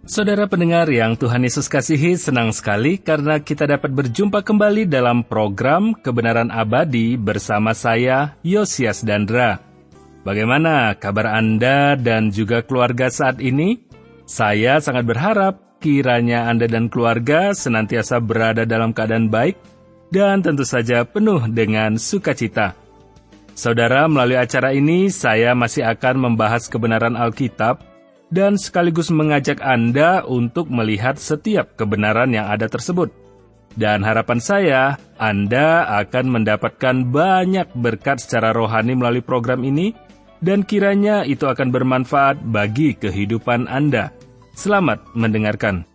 Saudara pendengar yang Tuhan Yesus kasihi, senang sekali karena kita dapat berjumpa kembali dalam program Kebenaran Abadi bersama saya, Yosias Dandra. Bagaimana kabar Anda dan juga keluarga saat ini? Saya sangat berharap kiranya Anda dan keluarga senantiasa berada dalam keadaan baik dan tentu saja penuh dengan sukacita. Saudara, melalui acara ini saya masih akan membahas kebenaran Alkitab dan sekaligus mengajak Anda untuk melihat setiap kebenaran yang ada tersebut. Dan harapan saya, Anda akan mendapatkan banyak berkat secara rohani melalui program ini, dan kiranya itu akan bermanfaat bagi kehidupan Anda. Selamat mendengarkan.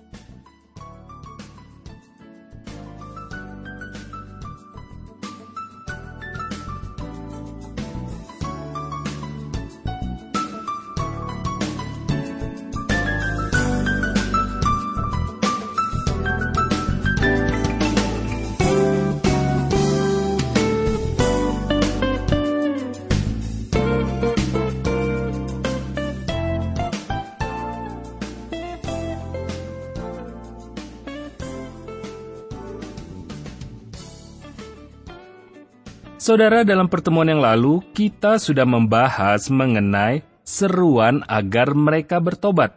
Saudara, dalam pertemuan yang lalu, kita sudah membahas mengenai seruan agar mereka bertobat.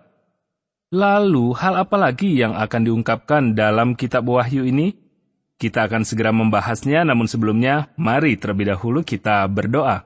Lalu, hal apa lagi yang akan diungkapkan dalam kitab Wahyu ini? Kita akan segera membahasnya, namun sebelumnya, mari terlebih dahulu kita berdoa.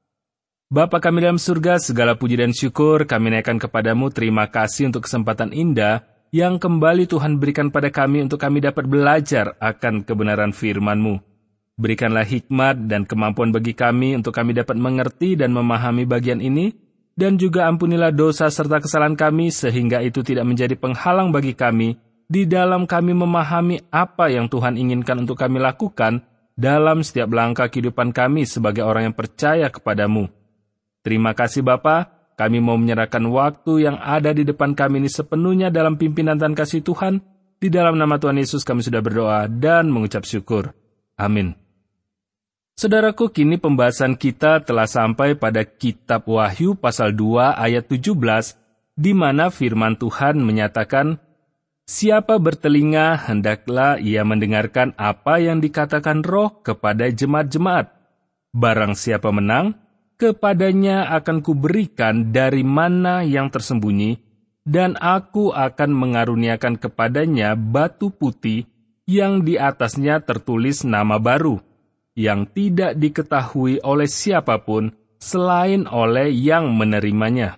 Bapa kami dalam surga, segala puji dan syukur kami naikkan kepadamu. Terima kasih untuk kesempatan indah yang kembali Tuhan berikan pada kami untuk kami dapat belajar akan kebenaran firman-Mu. Berikanlah hikmat dan kemampuan bagi kami untuk kami dapat mengerti dan memahami bagian ini, dan juga ampunilah dosa serta kesalahan kami sehingga itu tidak menjadi penghalang bagi kami di dalam kami memahami apa yang Tuhan inginkan untuk kami lakukan dalam setiap langkah kehidupan kami sebagai orang yang percaya kepadamu. Terima kasih Bapa, kami mau menyerahkan waktu yang ada di depan kami ini sepenuhnya dalam pimpinan dan kasih Tuhan. Di dalam nama Tuhan Yesus kami sudah berdoa dan mengucap syukur. Amin. Saudaraku, kini pembahasan kita telah sampai pada kitab Wahyu pasal 2 ayat 17, di mana firman Tuhan menyatakan, "Siapa bertelinga, hendaklah ia mendengarkan apa yang dikatakan Roh kepada jemaat-jemaat. Barang siapa menang, kepadanya akan kuberikan dari mana yang tersembunyi, dan aku akan mengaruniakan kepadanya batu putih yang di atasnya tertulis nama baru, yang tidak diketahui oleh siapapun selain oleh yang menerimanya."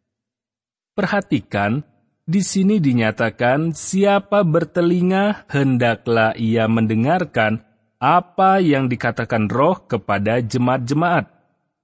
Perhatikan, di sini dinyatakan siapa bertelinga hendaklah ia mendengarkan apa yang dikatakan Roh kepada jemaat-jemaat.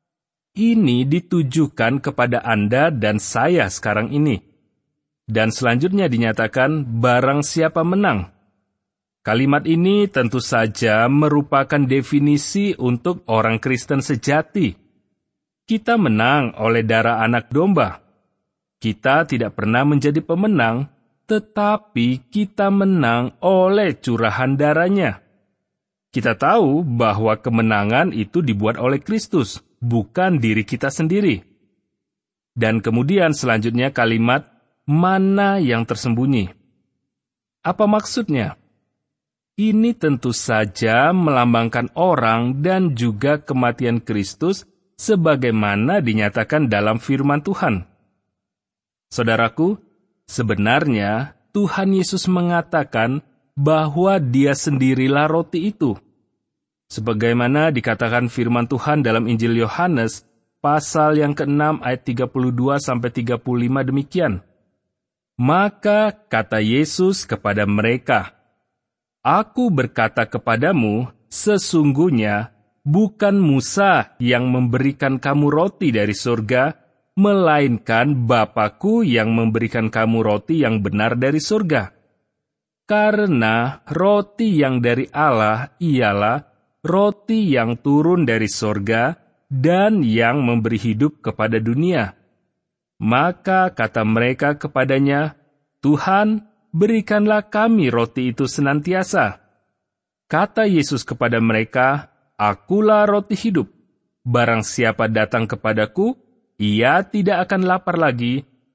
Ini ditujukan kepada Anda dan saya sekarang ini. Dan selanjutnya dinyatakan barang siapa menang. Kalimat ini tentu saja merupakan definisi untuk orang Kristen sejati. Kita menang oleh darah anak domba. Kita tidak pernah menjadi pemenang, tetapi kita menang oleh curahan darahnya. Kita tahu bahwa kemenangan itu dibuat oleh Kristus, bukan diri kita sendiri. Dan kemudian selanjutnya kalimat, mana yang tersembunyi. Apa maksudnya? Ini tentu saja melambangkan orang dan juga kematian Kristus sebagaimana dinyatakan dalam firman Tuhan. Saudaraku, sebenarnya Tuhan Yesus mengatakan bahwa Dia sendirilah roti itu. Sebagaimana dikatakan firman Tuhan dalam Injil Yohanes, pasal yang ke-6 ayat 32-35 demikian. Maka kata Yesus kepada mereka, "Aku berkata kepadamu, sesungguhnya bukan Musa yang memberikan kamu roti dari surga, melainkan Bapa-Ku yang memberikan kamu roti yang benar dari surga. Karena roti yang dari Allah ialah roti yang turun dari surga dan yang memberi hidup kepada dunia." Maka kata mereka kepadanya, "Tuhan, berikanlah kami roti itu senantiasa." Kata Yesus kepada mereka, "Akulah roti hidup. Barang siapa datang kepadaku, ia tidak akan lapar lagi,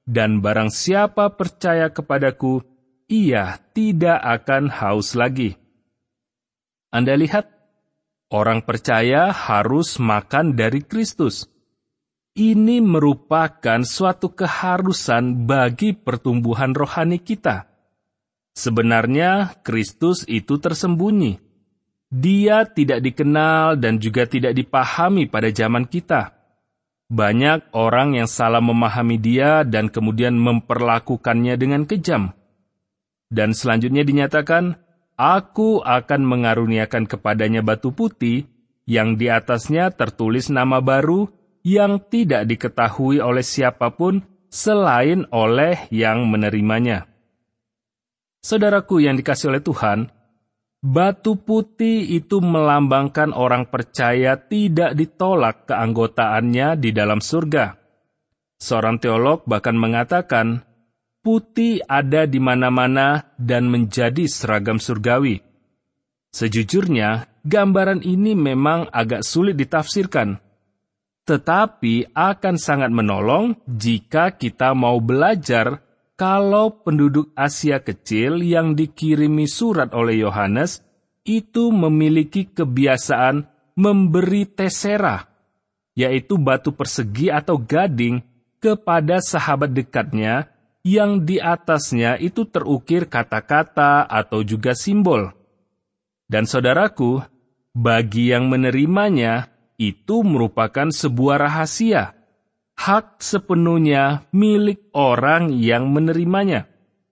dan barang siapa percaya kepadaku, ia tidak akan haus lagi. Anda lihat, orang percaya harus makan dari Kristus. Ini merupakan suatu keharusan bagi pertumbuhan rohani kita. Sebenarnya, Kristus itu tersembunyi. Dia tidak dikenal dan juga tidak dipahami pada zaman kita. Banyak orang yang salah memahami dia dan kemudian memperlakukannya dengan kejam. Dan selanjutnya dinyatakan, Aku akan mengaruniakan kepadanya batu putih, yang di atasnya tertulis nama baru, yang tidak diketahui oleh siapapun selain oleh yang menerimanya. Saudaraku yang dikasihi oleh Tuhan, batu putih itu melambangkan orang percaya tidak ditolak keanggotaannya di dalam surga. Seorang teolog bahkan mengatakan, putih ada di mana-mana dan menjadi seragam surgawi. Sejujurnya, gambaran ini memang agak sulit ditafsirkan. Tetapi akan sangat menolong jika kita mau belajar kalau penduduk Asia Kecil yang dikirimi surat oleh Yohanes itu memiliki kebiasaan memberi tesera, yaitu batu persegi atau gading, kepada sahabat dekatnya yang di atasnya itu terukir kata-kata atau juga simbol. Dan saudaraku, bagi yang menerimanya, itu merupakan sebuah rahasia, hak sepenuhnya milik orang yang menerimanya.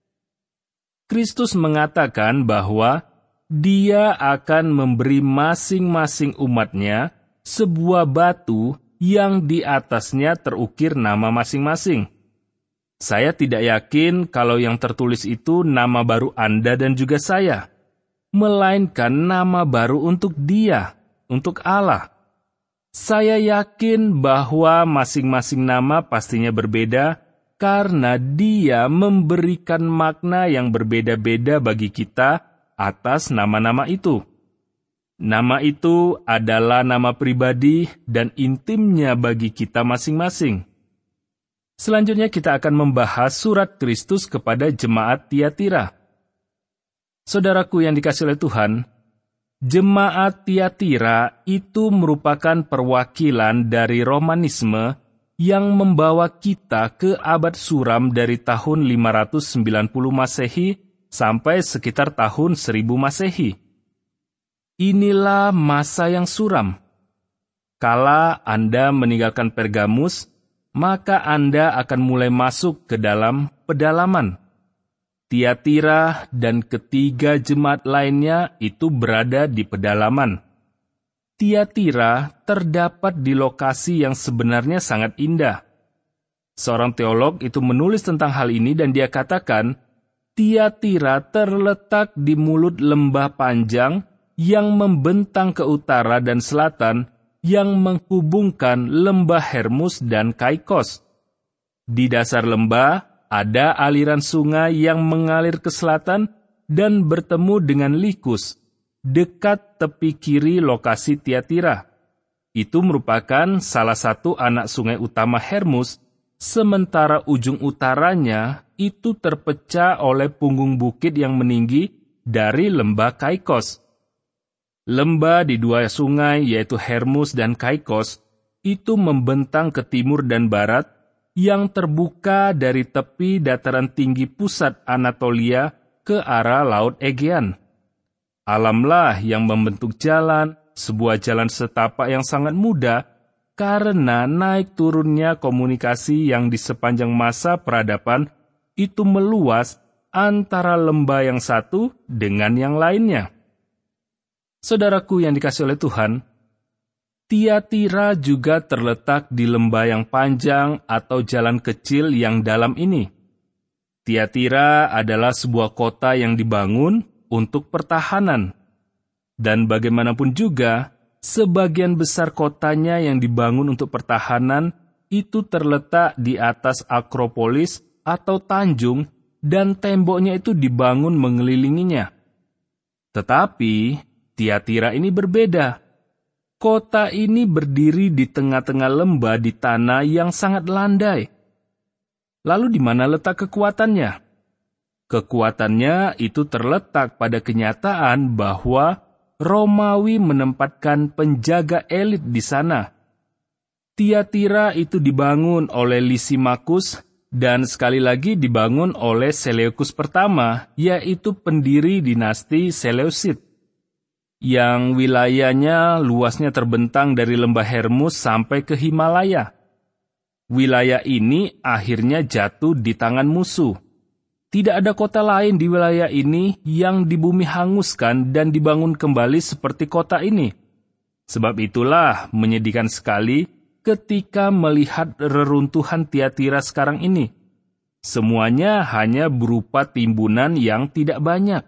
Kristus mengatakan bahwa Dia akan memberi masing-masing umatnya sebuah batu yang di atasnya terukir nama masing-masing. Saya tidak yakin kalau yang tertulis itu nama baru Anda dan juga saya, melainkan nama baru untuk Dia, untuk Allah. Saya yakin bahwa masing-masing nama pastinya berbeda karena Dia memberikan makna yang berbeda-beda bagi kita atas nama-nama itu. Nama itu adalah nama pribadi dan intimnya bagi kita masing-masing. Selanjutnya kita akan membahas surat Kristus kepada jemaat Tiatira. Saudaraku yang dikasihi oleh Tuhan, jemaat Tiatira itu merupakan perwakilan dari Romanisme yang membawa kita ke abad suram dari tahun 590 Masehi sampai sekitar tahun 1000 Masehi. Inilah masa yang suram. Kala Anda meninggalkan Pergamus, maka Anda akan mulai masuk ke dalam pedalaman. Tiatira dan ketiga jemaat lainnya itu berada di pedalaman. Tiatira terdapat di lokasi yang sebenarnya sangat indah. Seorang teolog itu menulis tentang hal ini dan dia katakan, Tiatira terletak di mulut lembah panjang yang membentang ke utara dan selatan yang menghubungkan lembah Hermus dan Kaikos. Di dasar lembah ada aliran sungai yang mengalir ke selatan dan bertemu dengan Likus, dekat tepi kiri lokasi Tiatira. Itu merupakan salah satu anak sungai utama Hermus, sementara ujung utaranya itu terpecah oleh punggung bukit yang meninggi dari lembah Kaikos. Lembah di dua sungai yaitu Hermus dan Kaikos itu membentang ke timur dan barat, yang terbuka dari tepi dataran tinggi pusat Anatolia ke arah Laut Aegean. Alamlah yang membentuk jalan, sebuah jalan setapak yang sangat mudah, karena naik turunnya komunikasi yang di sepanjang masa peradaban itu meluas antara lembah yang satu dengan yang lainnya. Saudaraku yang dikasihi oleh Tuhan, Tiatira juga terletak di lembah yang panjang atau jalan kecil yang dalam ini. Tiatira adalah sebuah kota yang dibangun untuk pertahanan. Dan bagaimanapun juga, sebagian besar kotanya yang dibangun untuk pertahanan itu terletak di atas Akropolis atau tanjung dan temboknya itu dibangun mengelilinginya. Tetapi Tiatira ini berbeda. Kota ini berdiri di tengah-tengah lembah di tanah yang sangat landai. Lalu di mana letak kekuatannya? Kekuatannya itu terletak pada kenyataan bahwa Romawi menempatkan penjaga elit di sana. Tiatira itu dibangun oleh Lysimachus dan sekali lagi dibangun oleh Seleukus pertama, yaitu pendiri dinasti Seleucid, yang wilayahnya luasnya terbentang dari lembah Hermus sampai ke Himalaya. Wilayah ini akhirnya jatuh di tangan musuh. Tidak ada kota lain di wilayah ini yang di bumi hanguskan dan dibangun kembali seperti kota ini. Sebab itulah menyedihkan sekali ketika melihat reruntuhan Tiatira sekarang ini. Semuanya hanya berupa timbunan yang tidak banyak.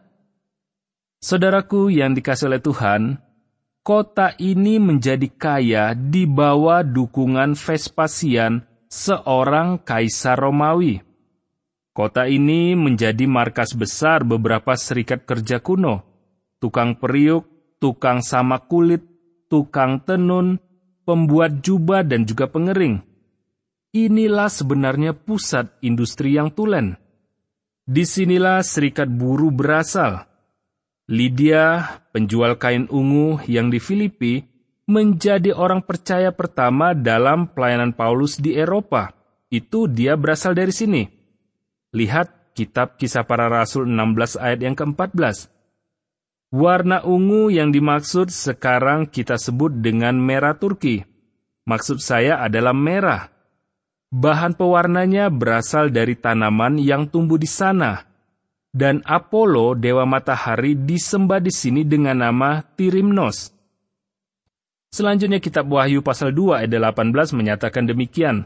Saudaraku yang dikasihi oleh Tuhan, kota ini menjadi kaya di bawah dukungan Vespasian, seorang kaisar Romawi. Kota ini menjadi markas besar beberapa serikat kerja kuno, tukang periuk, tukang samak kulit, tukang tenun, pembuat jubah dan juga pengering. Inilah sebenarnya pusat industri yang tulen. Disinilah serikat buruh berasal. Lydia, penjual kain ungu yang di Filipi, menjadi orang percaya pertama dalam pelayanan Paulus di Eropa. Itu dia berasal dari sini. Lihat kitab Kisah Para Rasul 16 ayat yang ke-14. Warna ungu yang dimaksud sekarang kita sebut dengan merah Turki. Maksud saya adalah merah. Bahan pewarnanya berasal dari tanaman yang tumbuh di sana. Dan Apollo, dewa matahari, disembah di sini dengan nama Tirimnos. Selanjutnya kitab Wahyu pasal 2 ayat 18 menyatakan demikian.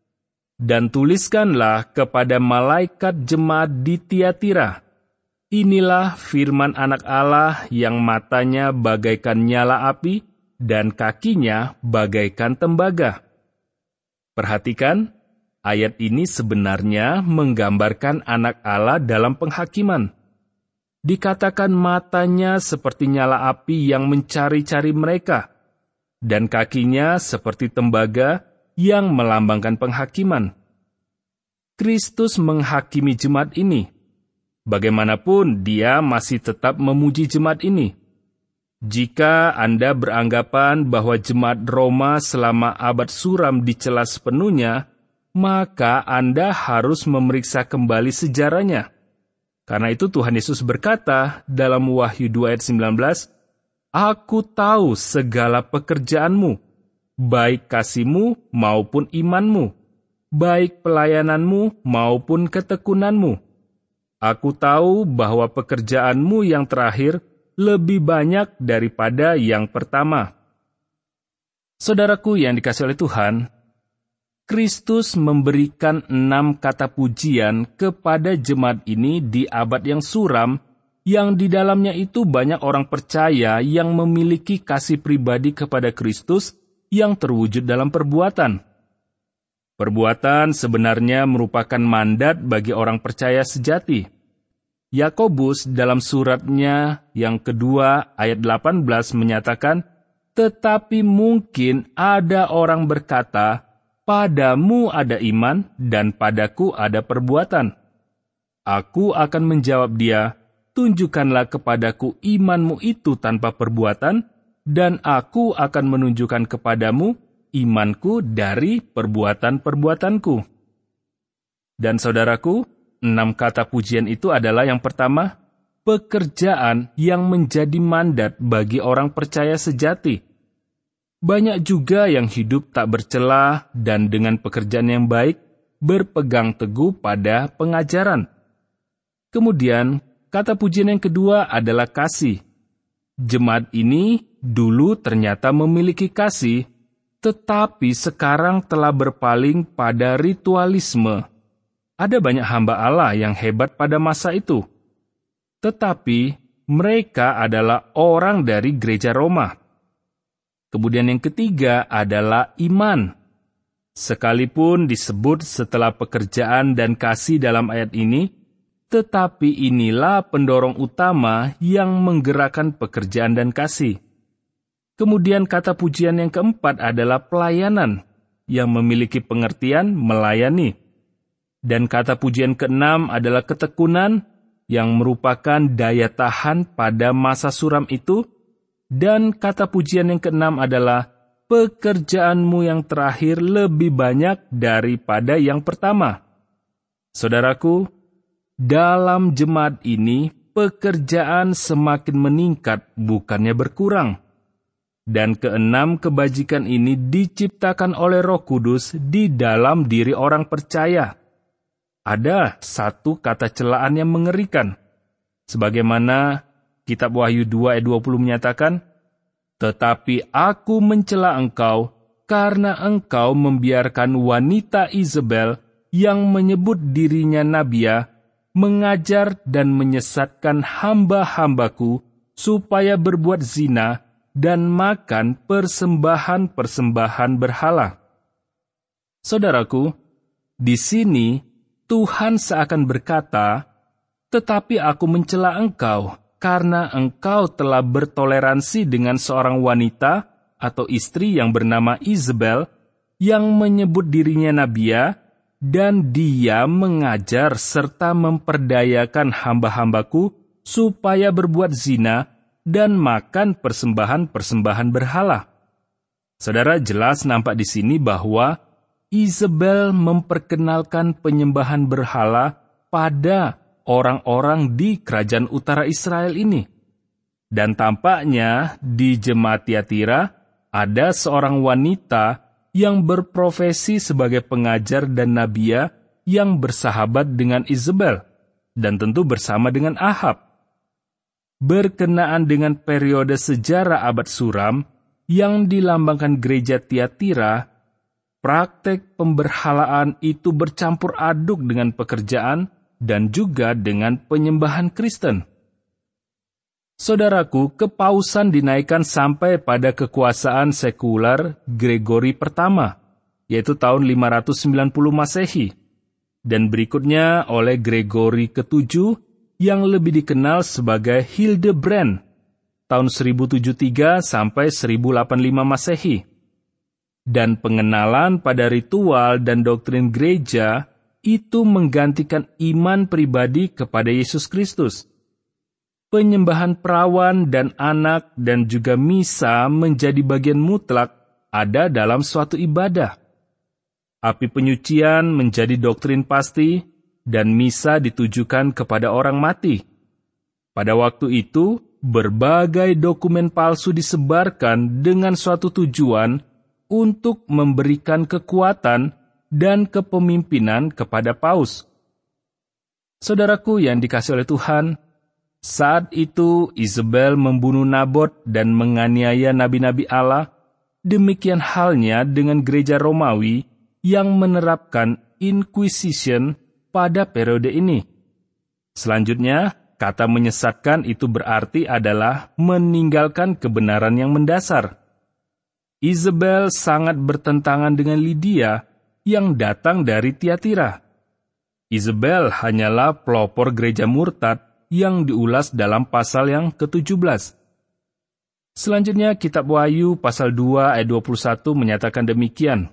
Dan tuliskanlah kepada malaikat jemaat di Tiatira. Inilah firman anak Allah yang matanya bagaikan nyala api dan kakinya bagaikan tembaga. Perhatikan, ayat ini sebenarnya menggambarkan anak Allah dalam penghakiman. Dikatakan matanya seperti nyala api yang mencari-cari mereka, dan kakinya seperti tembaga yang melambangkan penghakiman. Kristus menghakimi jemaat ini. Bagaimanapun, dia masih tetap memuji jemaat ini. Jika Anda beranggapan bahwa jemaat Roma selama abad suram dicela sepenuhnya, maka Anda harus memeriksa kembali sejarahnya. Karena itu Tuhan Yesus berkata dalam Wahyu 2 ayat 19, Aku tahu segala pekerjaanmu, baik kasihmu maupun imanmu, baik pelayananmu maupun ketekunanmu. Aku tahu bahwa pekerjaanmu yang terakhir lebih banyak daripada yang pertama. Saudaraku yang dikasihi oleh Tuhan, Kristus memberikan 6 kata pujian kepada jemaat ini di abad yang suram, yang di dalamnya itu banyak orang percaya yang memiliki kasih pribadi kepada Kristus yang terwujud dalam perbuatan. Perbuatan sebenarnya merupakan mandat bagi orang percaya sejati. Yakobus dalam suratnya yang kedua ayat 18 menyatakan, Tetapi mungkin ada orang berkata, Padamu ada iman dan padaku ada perbuatan. Aku akan menjawab dia, Tunjukkanlah kepadaku imanmu itu tanpa perbuatan, dan aku akan menunjukkan kepadamu imanku dari perbuatan-perbuatanku. Dan saudaraku, 6 kata pujian itu adalah yang pertama, pekerjaan yang menjadi mandat bagi orang percaya sejati. Banyak juga yang hidup tak bercela dan dengan pekerjaan yang baik berpegang teguh pada pengajaran. Kemudian, kata pujian yang kedua adalah kasih. Jemaat ini dulu ternyata memiliki kasih, tetapi sekarang telah berpaling pada ritualisme. Ada banyak hamba Allah yang hebat pada masa itu. Tetapi mereka adalah orang dari gereja Roma. Kemudian yang ketiga adalah iman. Sekalipun disebut setelah pekerjaan dan kasih dalam ayat ini, tetapi inilah pendorong utama yang menggerakkan pekerjaan dan kasih. Kemudian kata pujian yang keempat adalah pelayanan, yang memiliki pengertian melayani. Dan kata pujian keenam adalah ketekunan, yang merupakan daya tahan pada masa suram itu. Dan kata pujian yang keenam adalah pekerjaanmu yang terakhir lebih banyak daripada yang pertama. Saudaraku, dalam jemaat ini, pekerjaan semakin meningkat, bukannya berkurang. Dan keenam kebajikan ini diciptakan oleh Roh Kudus di dalam diri orang percaya. Ada satu kata celaan yang mengerikan. Sebagaimana kitab Wahyu 2 ayat 20 menyatakan, "Tetapi aku mencela engkau, karena engkau membiarkan wanita Izebel yang menyebut dirinya Nabia, mengajar dan menyesatkan hamba-hambaku supaya berbuat zina dan makan persembahan-persembahan berhala." Saudaraku, di sini Tuhan seakan berkata, "Tetapi aku mencela engkau, karena engkau telah bertoleransi dengan seorang wanita atau istri yang bernama Izebel, yang menyebut dirinya Nabia, dan dia mengajar serta memperdayakan hamba-hambaku supaya berbuat zina dan makan persembahan-persembahan berhala." Saudara, jelas nampak di sini bahwa Izebel memperkenalkan penyembahan berhala pada orang-orang di kerajaan utara Israel ini. Dan tampaknya di jemaat Tiatira ada seorang wanita yang berprofesi sebagai pengajar dan nabia yang bersahabat dengan Izebel, dan tentu bersama dengan Ahab. Berkenaan dengan periode sejarah abad suram yang dilambangkan gereja Tiatira, praktek pemberhalaan itu bercampur aduk dengan pekerjaan dan juga dengan penyembahan Kristen. Saudaraku, kepausan dinaikkan sampai pada kekuasaan sekular Gregory pertama, yaitu tahun 590 Masehi, dan berikutnya oleh Gregory ke-7 yang lebih dikenal sebagai Hildebrand, tahun 1073 sampai 1085 Masehi. Dan pengenalan pada ritual dan doktrin gereja itu menggantikan iman pribadi kepada Yesus Kristus. Penyembahan perawan dan anak dan juga misa menjadi bagian mutlak ada dalam suatu ibadah. Api penyucian menjadi doktrin pasti dan misa ditujukan kepada orang mati. Pada waktu itu, berbagai dokumen palsu disebarkan dengan suatu tujuan untuk memberikan kekuatan dan kepemimpinan kepada paus. Saudaraku yang dikasihi oleh Tuhan, saat itu Izebel membunuh Nabot dan menganiaya nabi-nabi Allah. Demikian halnya dengan gereja Romawi yang menerapkan Inquisition pada periode ini. Selanjutnya, kata menyesatkan itu berarti adalah meninggalkan kebenaran yang mendasar. Izebel sangat bertentangan dengan Lydia yang datang dari Tiatira. Izebel hanyalah pelopor gereja murtad yang diulas dalam pasal yang ke-17. Selanjutnya, kitab Wahyu pasal 2 ayat 21 menyatakan demikian.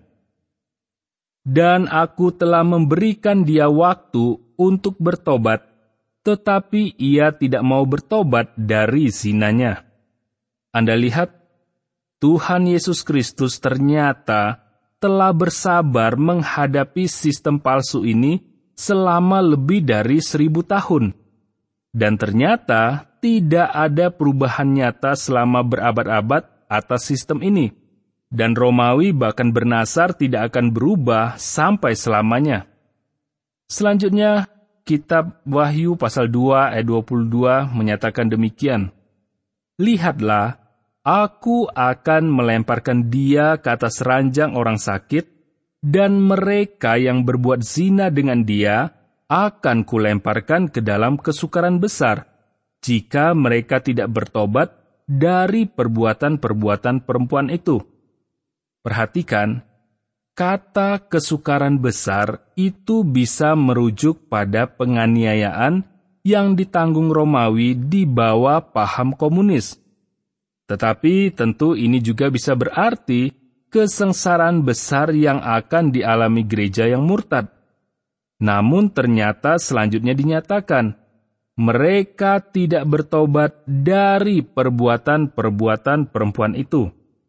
"Dan aku telah memberikan dia waktu untuk bertobat, tetapi ia tidak mau bertobat dari zinanya." Anda lihat, Tuhan Yesus Kristus ternyata telah bersabar menghadapi sistem palsu ini selama lebih dari 1000 tahun. Dan ternyata tidak ada perubahan nyata selama berabad-abad atas sistem ini. Dan Romawi bahkan bernasar tidak akan berubah sampai selamanya. Selanjutnya, kitab Wahyu pasal 2 ayat 22 menyatakan demikian. "Lihatlah, aku akan melemparkan dia ke atas ranjang orang sakit, dan mereka yang berbuat zina dengan dia akan kulemparkan ke dalam kesukaran besar, jika mereka tidak bertobat dari perbuatan-perbuatan perempuan itu." Perhatikan, kata kesukaran besar itu bisa merujuk pada penganiayaan yang ditanggung Romawi di bawah paham komunis. Tetapi tentu ini juga bisa berarti kesengsaraan besar yang akan dialami gereja yang murtad. Namun ternyata selanjutnya dinyatakan, mereka tidak bertobat dari perbuatan-perbuatan perempuan itu.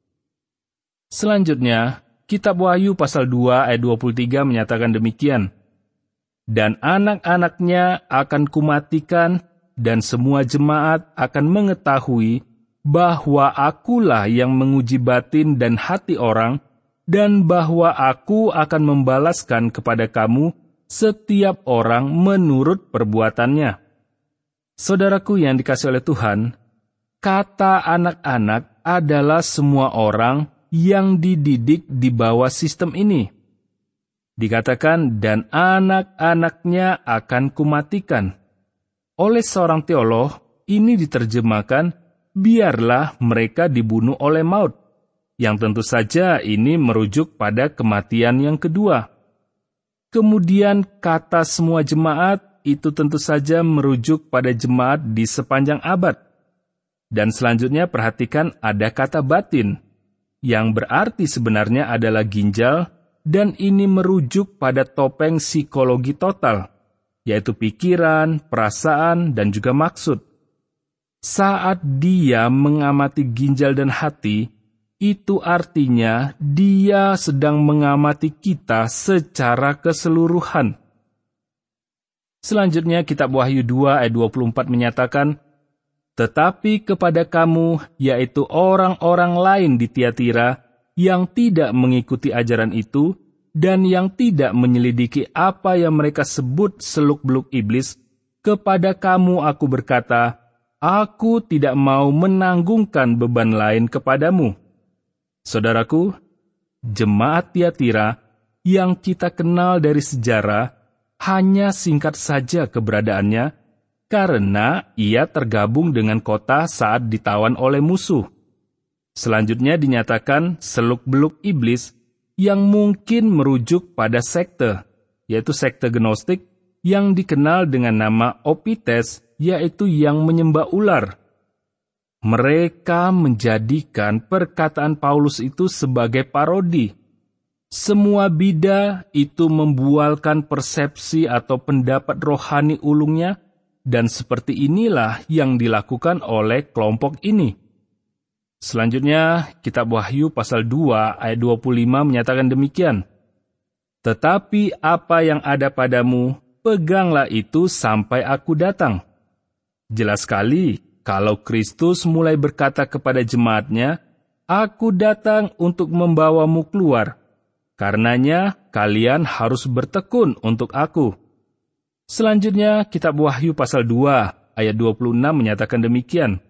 Selanjutnya, Kitab Wahyu pasal 2 ayat 23 menyatakan demikian, dan anak-anaknya akan kumatikan, dan semua jemaat akan mengetahui bahwa akulah yang menguji batin dan hati orang, dan bahwa aku akan membalaskan kepada kamu setiap orang menurut perbuatannya. Saudaraku yang dikasihi oleh Tuhan, kata anak-anak adalah semua orang yang dididik di bawah sistem ini. Dikatakan, dan anak-anaknya akan kumatikan. Oleh seorang teolog, ini diterjemahkan, biarlah mereka dibunuh oleh maut. Yang tentu saja ini merujuk pada kematian yang kedua. Kemudian kata semua jemaat itu tentu saja merujuk pada jemaat di sepanjang abad. Dan selanjutnya perhatikan ada kata batin, yang berarti sebenarnya adalah ginjal, dan ini merujuk pada topeng psikologi total, yaitu pikiran, perasaan, dan juga maksud. Saat dia mengamati ginjal dan hati, itu artinya dia sedang mengamati kita secara keseluruhan. Selanjutnya Kitab Wahyu 2 ayat 24 menyatakan, tetapi kepada kamu, yaitu orang-orang lain di Tiatira, yang tidak mengikuti ajaran itu, dan yang tidak menyelidiki apa yang mereka sebut seluk-beluk iblis, kepada kamu aku berkata, aku tidak mau menanggungkan beban lain kepadamu. Saudaraku, jemaat Tiatira yang kita kenal dari sejarah, hanya singkat saja keberadaannya, karena ia tergabung dengan kota saat ditawan oleh musuh. Selanjutnya dinyatakan seluk-beluk iblis yang mungkin merujuk pada sekte, yaitu sekte Gnostik yang dikenal dengan nama Opites, yaitu yang menyembah ular. Mereka menjadikan perkataan Paulus itu sebagai parodi. Semua bidah itu membualkan persepsi atau pendapat rohani ulungnya, dan seperti inilah yang dilakukan oleh kelompok ini. Selanjutnya, Kitab Wahyu pasal 2 ayat 25 menyatakan demikian. Tetapi apa yang ada padamu, peganglah itu sampai aku datang. Jelas sekali, kalau Kristus mulai berkata kepada jemaatnya, aku datang untuk membawamu keluar. Karenanya, kalian harus bertekun untuk aku. Selanjutnya, Kitab Wahyu pasal 2 ayat 26 menyatakan demikian.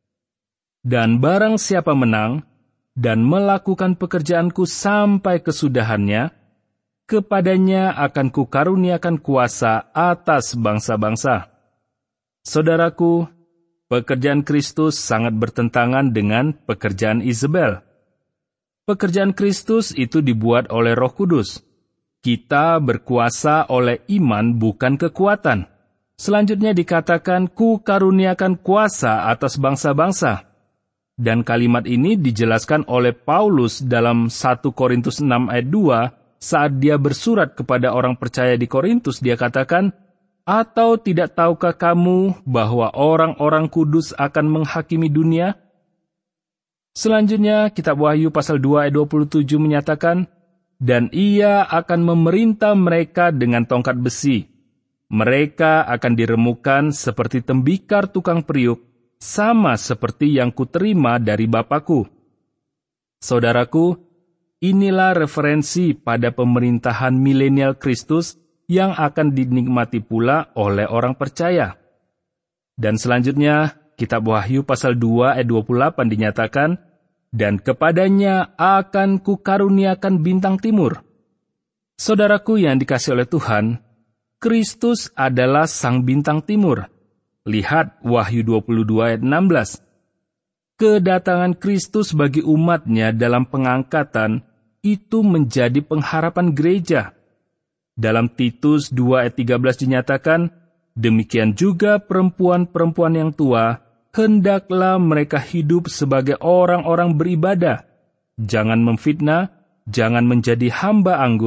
Dan barang siapa menang, dan melakukan pekerjaanku sampai kesudahannya, kepadanya akan kukaruniakan kuasa atas bangsa-bangsa. Saudaraku, pekerjaan Kristus sangat bertentangan dengan pekerjaan Isabel. Pekerjaan Kristus itu dibuat oleh Roh Kudus. Kita berkuasa oleh iman, bukan kekuatan. Selanjutnya dikatakan, kukaruniakan kuasa atas bangsa-bangsa. Dan kalimat ini dijelaskan oleh Paulus dalam 1 Korintus 6 ayat 2, saat dia bersurat kepada orang percaya di Korintus, dia katakan, atau tidak tahukah kamu bahwa orang-orang kudus akan menghakimi dunia? Selanjutnya, Kitab Wahyu pasal 2 ayat 27 menyatakan, dan ia akan memerintah mereka dengan tongkat besi. Mereka akan diremukkan seperti tembikar tukang periuk, sama seperti yang kuterima dari Bapakku. Saudaraku, inilah referensi pada pemerintahan milenial Kristus yang akan dinikmati pula oleh orang percaya. Dan selanjutnya, Kitab Wahyu pasal 2 ayat 28 dinyatakan, dan kepadanya akan kukaruniakan bintang timur. Saudaraku yang dikasihi oleh Tuhan, Kristus adalah sang bintang timur. Lihat Wahyu 22 ayat 16. Kedatangan Kristus bagi umatnya dalam pengangkatan itu menjadi pengharapan gereja. Dalam Titus 2 ayat 13 dinyatakan, demikian juga perempuan-perempuan yang tua, hendaklah mereka hidup sebagai orang-orang beribadah. Jangan memfitnah, jangan menjadi hamba anggur,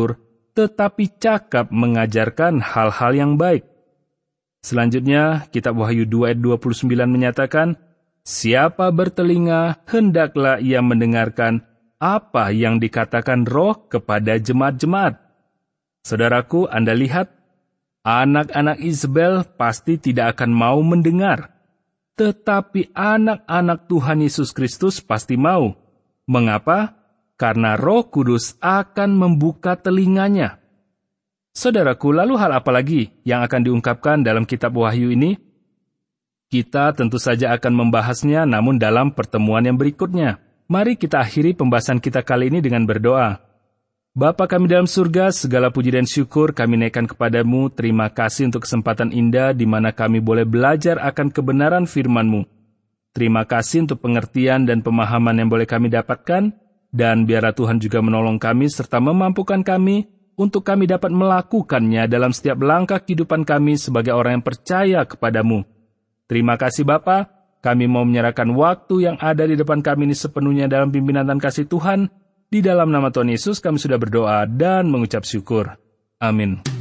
tetapi cakap mengajarkan hal-hal yang baik. Selanjutnya, kitab Wahyu 2 ayat 29 menyatakan, siapa bertelinga, hendaklah ia mendengarkan apa yang dikatakan Roh kepada jemaat-jemaat. Saudaraku, Anda lihat, anak-anak Isabel pasti tidak akan mau mendengar. Tetapi anak-anak Tuhan Yesus Kristus pasti mau. Mengapa? Karena Roh Kudus akan membuka telinganya. Saudaraku, lalu hal apa lagi yang akan diungkapkan dalam kitab Wahyu ini? Kita tentu saja akan membahasnya, namun dalam pertemuan yang berikutnya. Mari kita akhiri pembahasan kita kali ini dengan berdoa. Bapa kami dalam surga, segala puji dan syukur kami naikkan kepadamu. Terima kasih untuk kesempatan indah di mana kami boleh belajar akan kebenaran firman-Mu. Terima kasih untuk pengertian dan pemahaman yang boleh kami dapatkan. Dan biarlah Tuhan juga menolong kami serta memampukan kami untuk kami dapat melakukannya dalam setiap langkah kehidupan kami sebagai orang yang percaya kepadamu. Terima kasih Bapa, kami mau menyerahkan waktu yang ada di depan kami ini sepenuhnya dalam pimpinan dan kasih Tuhan. Di dalam nama Tuhan Yesus kami sudah berdoa dan mengucap syukur. Amin.